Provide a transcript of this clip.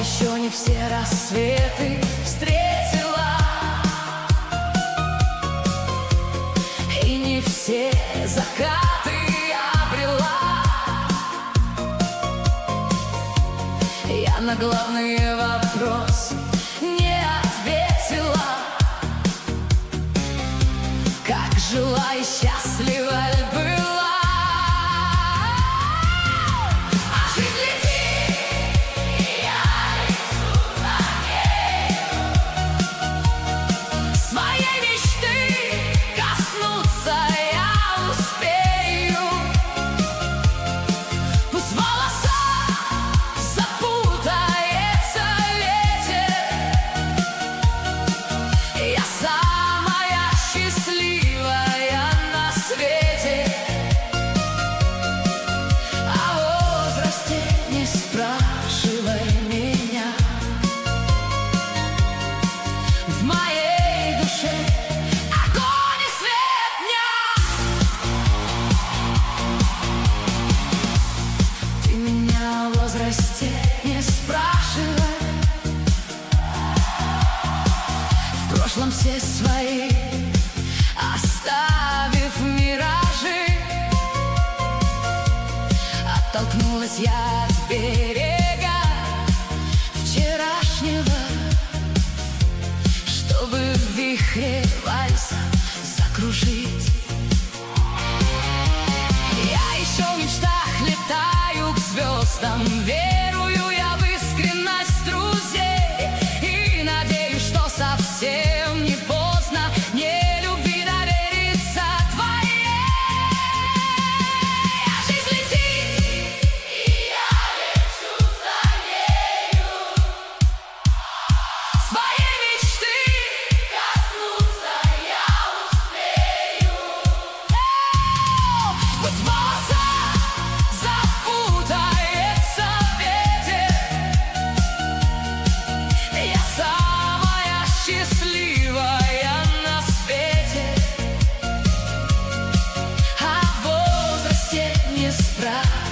еще не все рассветы встретила, и не все закаты обрела. Я на главные вопросы не ответила. Как жила и счастлива ль была? Не спрашивай, в прошлом все свои оставив миражи, оттолкнулась я от берега вчерашнего, чтобы в вихре вальса закружить. Я еще в мечтах летаю к звездам, верую я в искренность друзей и надеюсь, что совсем не поздно мне любви довериться твоей. А жизнь летит, и я лечу за нею. Своей мечты коснуться я успею. Пусть волоса запутается в ветер, я самая счастливая на свете. О возрасте не спрашивай.